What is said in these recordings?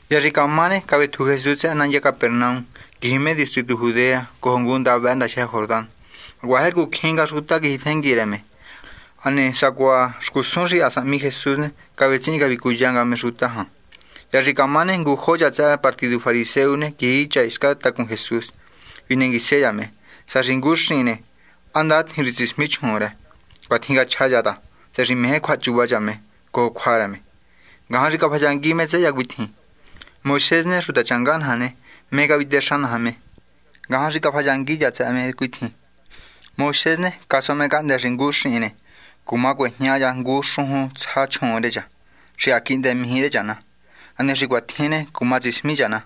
Yaricamane cabe tu Jesús ananya Capernaum, Gihime distrito Judea, Kohongunda banda Sheh Jordan. Guajer ku kinga ruta ki hithengireme. Ane sakwa skusunri asa mi Jesús ne cabecini kabikuyanga me ruta ha. Yaricamane ngu hoja tsa partido fariseu ne ki hicha iskata con Jesús. Vinengiseyame, sa ringushine, andat hirisis michhore. Kwatinga chayada, sa rimehe kwa chubajame, ko kwarame. Gahari kapajangi me tsa yagwithi. Moisés ne ruta changan hane, mega videshan hame. Gahari kapajangi jatsa ame kwithi. Moisés ne kasome kande ringushine, kumakwe nyaya ngushuhu tsa chhore ja. Shiakinde mihire jana. Ane rigwathine kumazismi jana.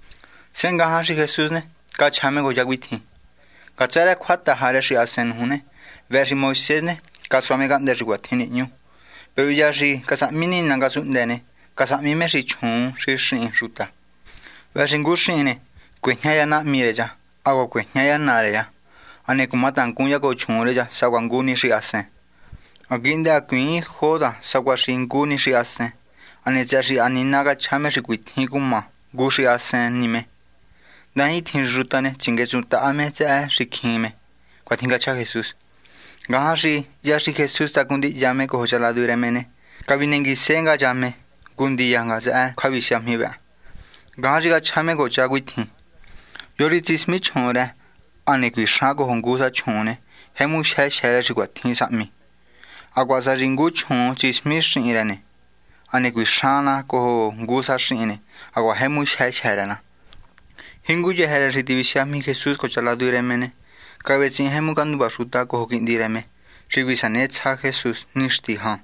Sen gahari Jesús ne kachame go yagwithi. Kachara khwata hare shi asen hune, versi Moisés ne kasome kande rigwathine nyu. Pero ya shi kasamini nangasundene. Kasami me shi chun shi shin ruta. Versi ngushine kwenyaya na mireja, ago kwenyaya nareja. Ane kumatan kunya go chunreja sawanguni shi asen. Aginde akwi khoda sawashinguni shi asen. Ane jashi aninaga chame shi kwithi kuma gushi asen nime. Dahi thin rutane chinge chunta ame cha shikhime. Kwatinga cha Jesús. Gahashi yashi Jesús takundi yame ko chala duremene. Kabinengi senga jame gundi yanga za khabisham hiba. Gahashi ga chame go chagwithi. Yori tismi chhore ane kwi shago hongusa chhone hemu shay shara chigwathi sami. Agwaza ringu chhon tismi shinirane. Ane kwi shana ko ngusa shine agwa hemu shay sharana. Hingu je hera ritivishyami Jesús ko chala duremene. Kabecin hemu kandu basuta ko hokindireme. Shigwisane tsa Jesús nishti han.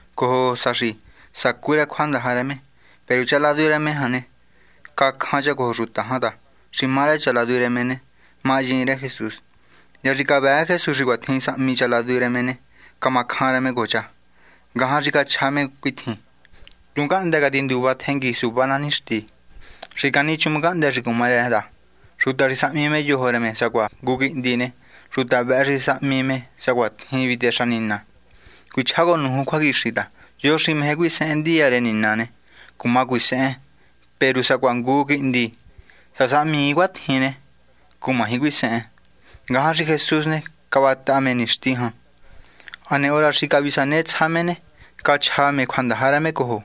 Ko sashi sakura khwanda hareme. Pero chala dureme hane. Ka khaja ko ruta hada. Shimara chala duremene. Majinre Jesús. Yarika ba Jesús rigwathin sa mi chala duremene. Kama khareme gocha. Gaharika chame kwithi. Tunga andaga dinduwa thengi subana nishti. Shikani chumuganda shikumare da. Shutari sa mime johoreme sakwa gugi dine. Shutabari sa mime sakwa hivide shanina. Kuchago nuhu kwagishida. Yoshi mehegui sen diare ninane. Kumagui sen. Peru sakwa gugi di. Sasa miigwat hine. Kumahigui sen. Gahashi Jesús ne kawata menishti han. Ane ora shikabisane tsamene. Kachame kwandaharame koho.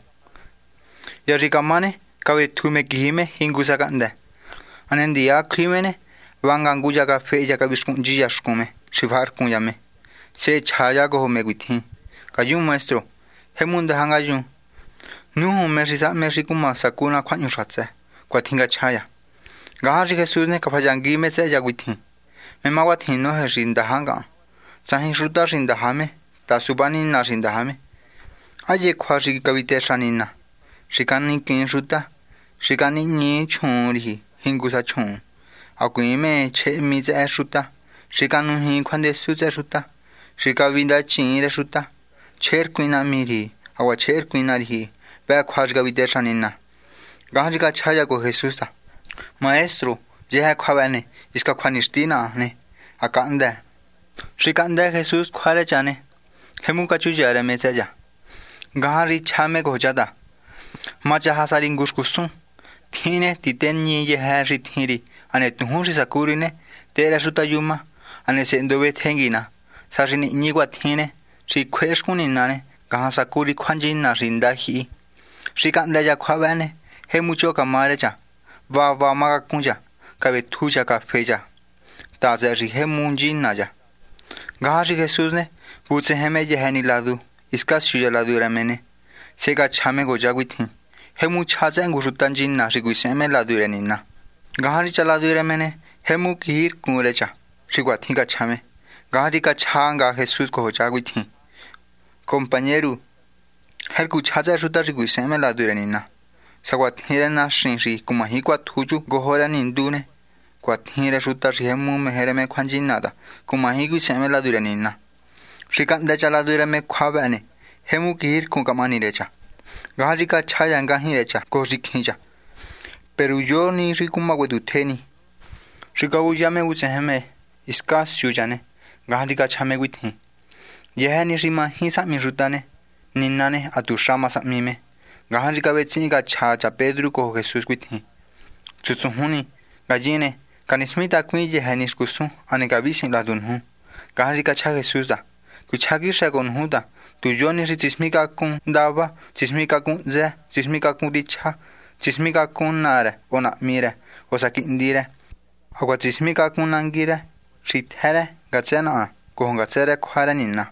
Yarikamane. Kawe tume gihime hingusa kande. Anendia krimene wanganguja ka feja ka viskunji yashkume shivar kunyame. Se chaya go megwithi. Kayun maestro. Hemunda hangayun. Nuhu mersisa mersikuma sakuna kwanyushatse. Kwatinga chaya. Gahashi Jesús ne kapajangi me se yagwithi. Memawathin no herinda hanga. Sahin shuta rindahame. Tasubani na rindahame. Aye kwashi kavite shanina. Shikani kin shuta. Shikani ni chunri hingusa chun. Akuime che mi za shuta. Shikanu hin kwande su za shuta. Shikavinda chin re shuta. Cher kuina miri. Awa cher kuina ri. Ba khwajga videshanina. Gahajga chaya ko Jesús ta. Maestro, jeha khwabane. Iska khwanistina ne. Akanda. Shikanda Jesús khware chane. Hemu kachu jare me ja. Gahari chame ko jada. Macha hasarin guskusun. Tine titenni ye hari thiri. Ane tuhunshi sakurine. Tera shuta yuma. Ane sendobe thengina. Sarini inigwa tine. Si kweskuni nane. Gaha sakuri kwanjin na rindahi. Shikanda ya kwabane. He mucho kamare cha. Va maga kunja. Kabe tuja ka feja. Taza ri he munjin na ja. Gaha ri Jesús ne. Butse heme ye hani ladu. Iska shuya ladu ramene. Sega chame go jagwithi. Hemu chaza ngurutan jin na shigwiseme la durenina. Gahari chala duremene. Hemu kihir kurecha. Shigwathi ka chame. Gahari ka changa Jesús ko jagwithi. Compañero. Her ku chaza shuta shigwiseme la durenina. Sagwathire na shinshi kumahi kwa tuju gohora nindune. Kwathire shuta hemu mehereme kwanjin nada. Kumahi gwiseme la durenina. Shikanda chala dureme kwabane. Hemu kihir kunkamani recha. Gahari ka chaya ngahi recha koshikhinja. Pero yo ni rikuma weduteni. Shikawu yame utseheme iska syujane. Gahari ka chame withi. Yeha ni rima hisa mi rutane. Ninane atushama samime. Gahan rica betsi ga cha Pedro ko Jesús guithi. Chusuhuni galline canismita quille hanis kusu ane gabisin la dunhu. Gahan rica cha Jesús da. Kuchagi shagon huda. Tu yoni rizismika kun dava, cismika kun ze, cismika kun dicha, cismika kun nare, ona mire, osakindire. Agua cismika kun angire, shithere, gatsena, kohon gatsere kuhara ninna.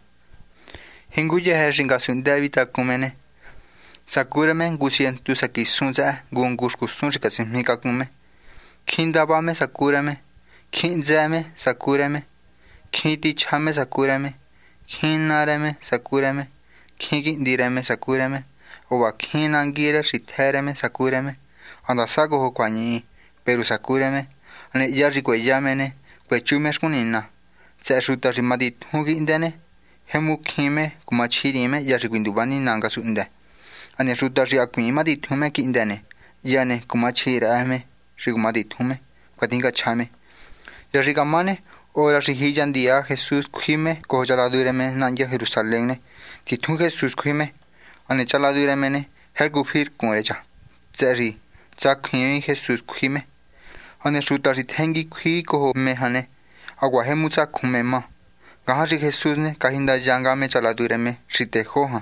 Hinguye hershin gasun devita kumene. Sakureme gusientu sakisunza, gungus kusun shikacismika kume. Kindabame sakureme, kinzeme sakureme, kindichame sakureme. Kinareme sakureme, kindireme sakureme, oba kinangire shitereme sakureme, anda sago ho kwani, peru sakureme, ane yari kwe yamene, kwe chumes kunina, se shuta rimadit hugi indene, hemu kime kumachirime yari kwindubani nanga sunde, ane shuta ri akwi madit hume ki indene, yane kumachira ame, rigumadit hume, kwatinga chame, yari kamane, ora rihijan dia Jesús kuime ko chaladureme nanya Jerusalén titun Jesús kuime ane chaladureme her gufir kurecha zeri zakhi Jesús kuime ane shuta rithengi kui ko me hane agua hemucha kumema gahaji Jesús ne kahinda yanga me chaladureme shite hoha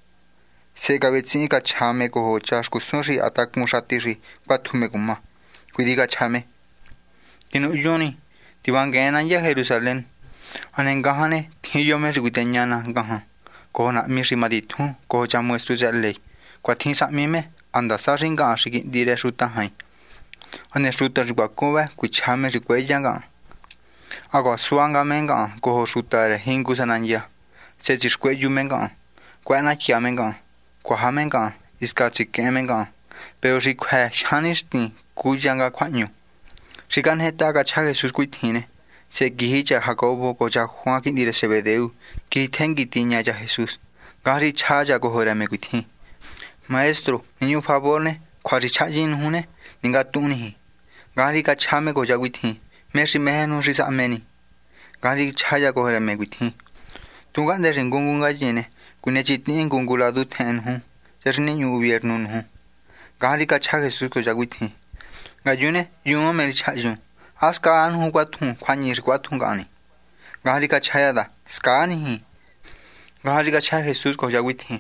se gabetsi ka chame ko chas kusunri atak musatiri pathume kuma kuidiga chame kinu yoni Tiwangena ya Jerusalén. Anengahane, tiyome riguiteñana gaha. Kona mishimaditu, ko chamuestru ley. Quatinsa mime, andasaringa ashiki dire shutahai. Ane shuta riguakuba, kuchame rigueyaga. Agua suanga menga, ko shutare hingusananya. Sechishqueyu menga. Quana chiamenga. Quahamenga, iskachikemenga. Pero rique shanishti, kuyanga quanyu. Shikan heta gacha Jesús kuitine, se gihicha Jacobo gocha Juan kindire Zebedeu, gihitengi tiña ya Jesús, gari chaya gohora me kuiti. Maestro, niño favorne, kwari chayin hune, ninga tunihi. Gari gachame goja kuiti, meshi mehenu risa ameni. Gari chaya gohora me kuiti. Tungande ringungunga yine, kunechitni ngunguladu tenhu, yerni ubiernun hu. Gari gacha Jesús goja kuiti. Gayune, yumo merichayun. Aska anhu quatun, quanir quatun gani. Gariga chayada, skani hi. Gariga chay Jesús koyawiti.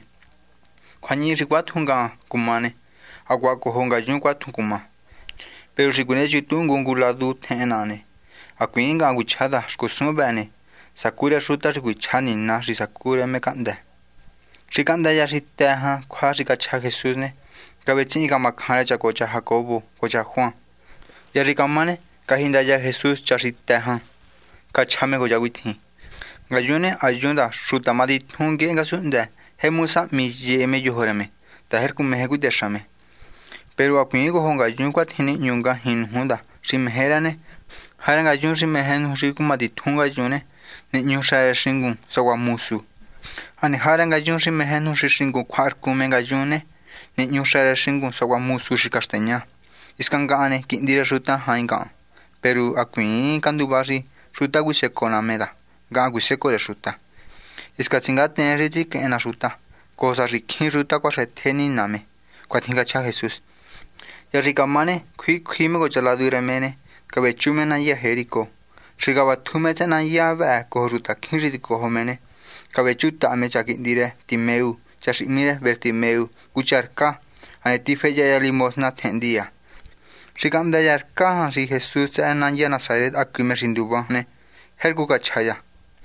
Quanir quatun gan, kumane. Agua cohonga yun quatun kuma. Pero si cunechi tungunguladu tenane. Aquinga aguchada, scusun bene. Sakura shuta riguichani nasi sakura me kande. Shikanda yashiteha, quasiga chay Jesús ne. Cabechinga makhara chacocha Jacobo, cocha Juan. Yarikamane, kahinda ya Jesús chasiteha. Kachame goyawiti. Gayune ayunda shutamadi tunge gasunde. Hemusa mi yeme yohoreme. Taher kumeheku deshame. Pero akwingo honga yunga tini yunga hinhunda. Shimherane. Haranga yun shimehen rikumadi tunga yune. Ne nyusha shingun sawamusu. Ane haranga yun shimehen shingun kwarkumenga yune. Ne nyusha shingun sawamusu shikasteña. Iskangane kindire ruta hainga. Pero akwin kandubari ruta gusekona meda. Ga gusekore ruta. Iskatzingate riti que en ruta. Cosa rikin ruta kwasheteni name. Kwatinga cha Jesús. Ya rikamane kui me gochaladure mene. Kabechume na ya heriko. Shigabatume na ya va ko ruta kin ritiko homene. Kabechuta amecha kindire timeu. Chashimire vertimeu. Kucharka. Anetife ya limosna tendía. Shikam dayar kahan si Jesús ananya Nazaret akime sindubane. Hergu kachaya.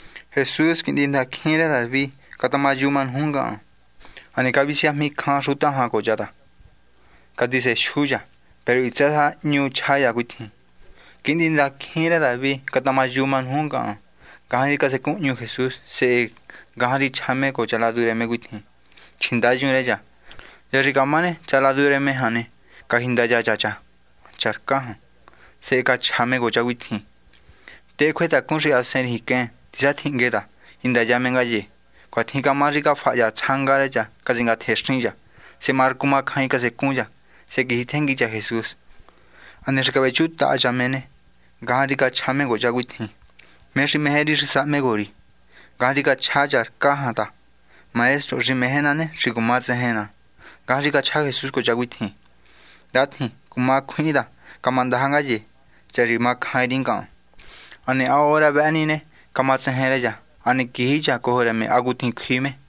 Jesús kindinda kire davi katamayuman hunga. Anikabisia mi khan ruta ha goyada. Kadise shuya. Pero itzaha nyu chaya guiti. Kindinda kire davi katamayuman hunga. Gahari ka se kunyu Jesús se gahari chame ko chaladure me guiti. Chindayun reja. Yarikamane chaladure me hane. Kahindaya chacha. Charka se ka chame gochawiti. Te kweta kunshi asen hike. Tisa tingeda. Indaya mengaye. Kwatinga marika faya changareja. Kazinga teshinja. Se markuma kainka se kunya. Se gihitengi ja Jesús. Aneshkabechuta ajamene. Garika chame gochawiti. Meshi meheri risa megori. Garika chajar kahata. Maestro rimehenane rigumatse hena. gaji ka cha Jesus ko jagui thi da thi kuma khuni da kamanda hanga je chari ma khairing ka ane ahora bani ne kama se hera ja ane ki ja ko hora me agu thi khi me